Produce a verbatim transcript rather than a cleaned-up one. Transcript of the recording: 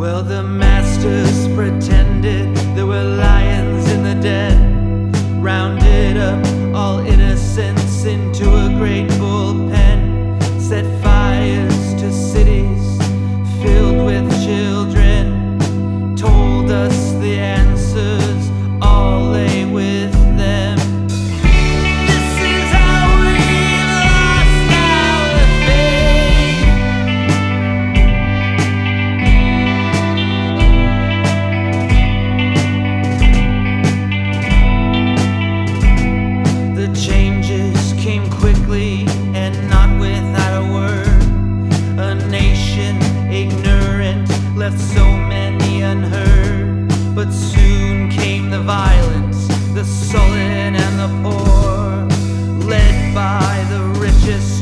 Well, the masters pretended there were lions in the den, rounded up all innocents into a great bullpen, set fires to cities filled with children, told us the answers all lay with them. This is how we lost our faith. The changes came quickly and not without a word. A nation ignorant left so many unheard. But soon came the violence, the sullen and the poor, led by the richest